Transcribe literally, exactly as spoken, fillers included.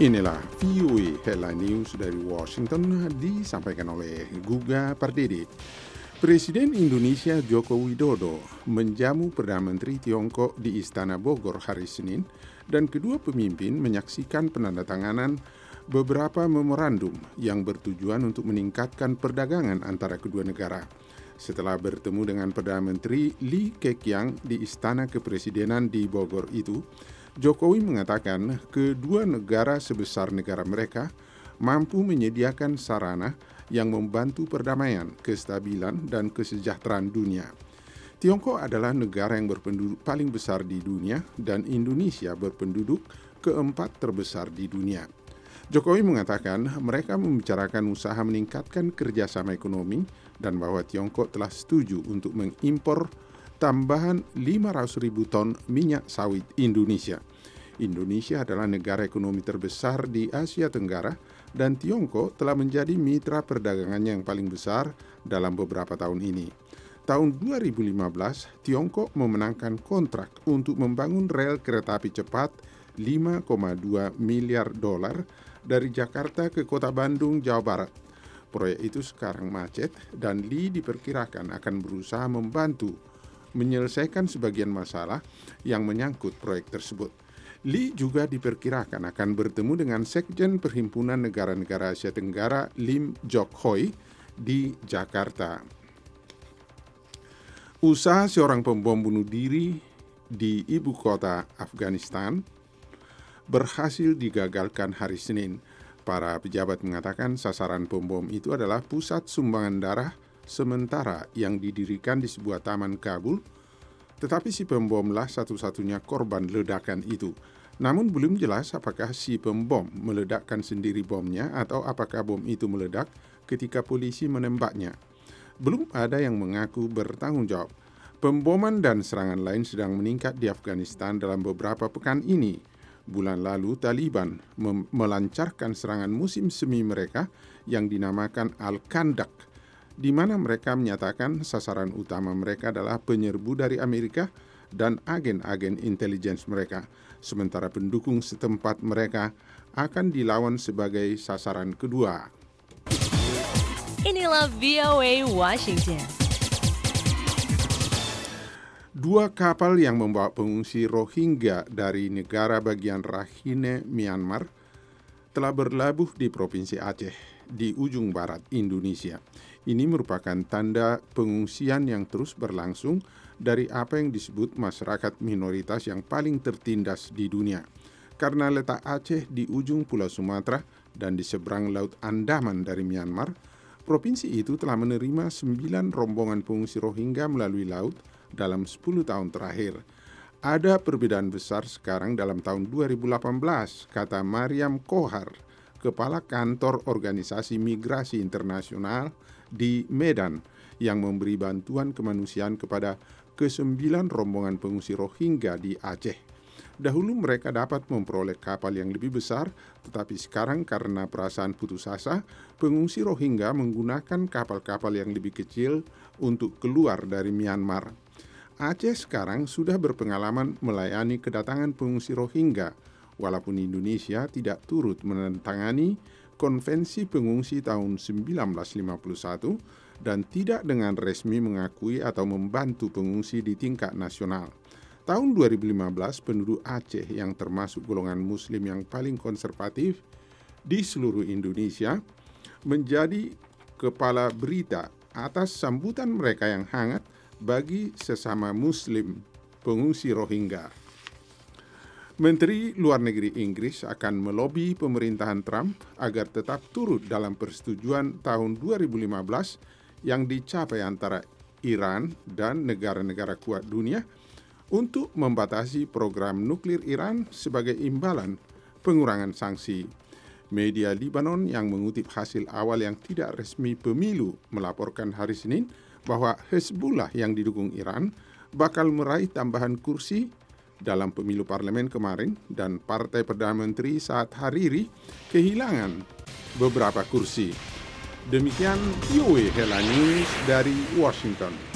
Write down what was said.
Inilah V O A Headline News dari Washington disampaikan oleh Guga Pardede. Presiden Indonesia Joko Widodo menjamu Perdana Menteri Tiongkok di Istana Bogor hari Senin dan kedua pemimpin menyaksikan penandatanganan beberapa memorandum yang bertujuan untuk meningkatkan perdagangan antara kedua negara. Setelah bertemu dengan Perdana Menteri Lee Keqiang di Istana Kepresidenan di Bogor itu, Jokowi mengatakan kedua negara sebesar negara mereka mampu menyediakan sarana yang membantu perdamaian, kestabilan, dan kesejahteraan dunia. Tiongkok adalah negara yang berpenduduk paling besar di dunia dan Indonesia berpenduduk keempat terbesar di dunia. Jokowi mengatakan mereka membicarakan usaha meningkatkan kerjasama ekonomi dan bahwa Tiongkok telah setuju untuk mengimpor tambahan lima ratus ribu ton minyak sawit Indonesia. Indonesia adalah negara ekonomi terbesar di Asia Tenggara dan Tiongkok telah menjadi mitra perdagangannya yang paling besar dalam beberapa tahun ini. Tahun dua ribu lima belas, Tiongkok memenangkan kontrak untuk membangun rel kereta api cepat lima koma dua miliar dolar dari Jakarta ke Kota Bandung, Jawa Barat. Proyek itu sekarang macet dan Lee diperkirakan akan berusaha membantu menyelesaikan sebagian masalah yang menyangkut proyek tersebut. Lee juga diperkirakan akan bertemu dengan Sekjen Perhimpunan Negara-Negara Asia Tenggara Lim Jock Hoi di Jakarta. Usaha seorang pembom bunuh diri di ibu kota Afghanistan berhasil digagalkan hari Senin. Para pejabat mengatakan sasaran pembom itu adalah pusat sumbangan darah sementara yang didirikan di sebuah taman Kabul, tetapi si pembomlah satu-satunya korban ledakan itu. Namun belum jelas apakah si pembom meledakkan sendiri bomnya atau apakah bom itu meledak ketika polisi menembaknya. Belum ada yang mengaku bertanggung jawab. Pemboman dan serangan lain sedang meningkat di Afghanistan dalam beberapa pekan ini. Bulan lalu Taliban mem- melancarkan serangan musim semi mereka yang dinamakan Al-Kandak, di mana mereka menyatakan sasaran utama mereka adalah penyerbu dari Amerika dan agen-agen intelijen mereka, sementara pendukung setempat mereka akan dilawan sebagai sasaran kedua. Inilah V O A Washington. Dua kapal yang membawa pengungsi Rohingya dari negara bagian Rakhine, Myanmar, telah berlabuh di Provinsi Aceh di ujung barat Indonesia. Ini merupakan tanda pengungsian yang terus berlangsung dari apa yang disebut masyarakat minoritas yang paling tertindas di dunia. Karena letak Aceh di ujung Pulau Sumatera dan di seberang Laut Andaman dari Myanmar, provinsi itu telah menerima sembilan rombongan pengungsi Rohingya melalui laut dalam sepuluh tahun terakhir. Ada perbedaan besar sekarang dalam tahun dua ribu delapan belas, kata Mariam Kohar, Kepala Kantor Organisasi Migrasi Internasional di Medan, yang memberi bantuan kemanusiaan kepada kesembilan rombongan pengungsi Rohingya di Aceh. Dahulu mereka dapat memperoleh kapal yang lebih besar, tetapi sekarang karena perasaan putus asa, pengungsi Rohingya menggunakan kapal-kapal yang lebih kecil untuk keluar dari Myanmar. Aceh sekarang sudah berpengalaman melayani kedatangan pengungsi Rohingya, walaupun Indonesia tidak turut menandatangani Konvensi Pengungsi tahun seribu sembilan ratus lima puluh satu dan tidak dengan resmi mengakui atau membantu pengungsi di tingkat nasional. Tahun dua ribu lima belas, penduduk Aceh yang termasuk golongan Muslim yang paling konservatif di seluruh Indonesia menjadi kepala berita atas sambutan mereka yang hangat bagi sesama Muslim pengungsi Rohingya. Menteri Luar Negeri Inggris akan melobi pemerintahan Trump agar tetap turut dalam persetujuan tahun dua ribu lima belas yang dicapai antara Iran dan negara-negara kuat dunia untuk membatasi program nuklir Iran sebagai imbalan pengurangan sanksi. Media Lebanon yang mengutip hasil awal yang tidak resmi pemilu melaporkan hari Senin bahwa Hezbollah yang didukung Iran bakal meraih tambahan kursi dalam pemilu parlemen kemarin dan Partai Perdana Menteri Saad Hariri kehilangan beberapa kursi. Demikian V O A Headline News dari Washington.